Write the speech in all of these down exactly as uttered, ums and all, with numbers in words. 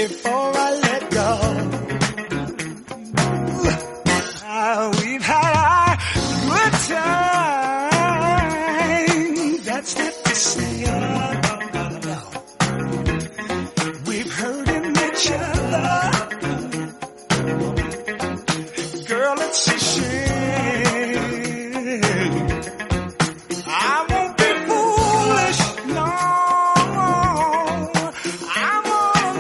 before I let go. Uh, we've had our good time. That's not to say, oh, no, no, no. We've hurting each other. Girl, it's a shame. I won't be foolish, no. I wanna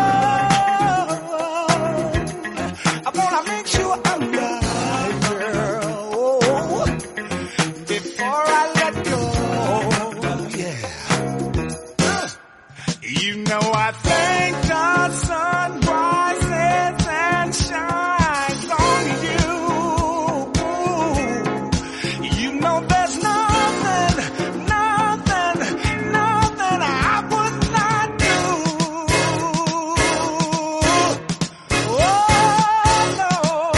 know. I wanna make sure I'm right, girl, before I let go. Yeah. You know I thank the sun rises and shines on you. You know there's nothing, nothing, nothing I would not do. Oh no,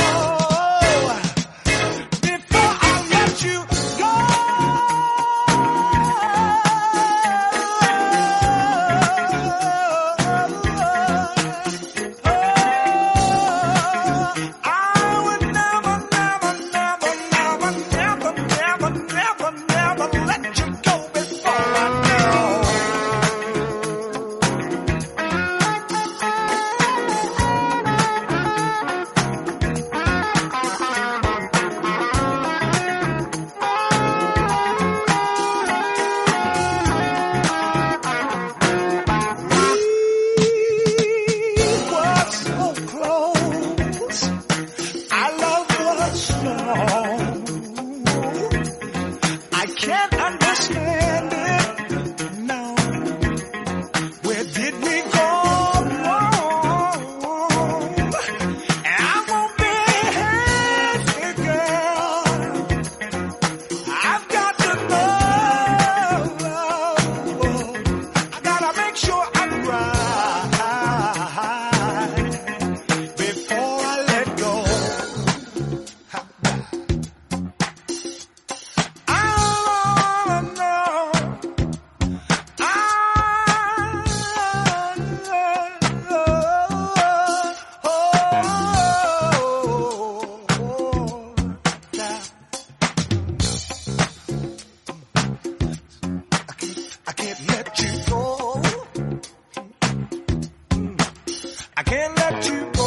before I let you go. I would never, never, never, never, never, never, never, never let you go before I know. We were so close. Our love was strong. I can't understand it. No. Where did we go wrong? And I won't be happy, girl. I've got to know. I gotta make sure I'm right before I let go. I wanna know. I I can't let you go. I can't let you go.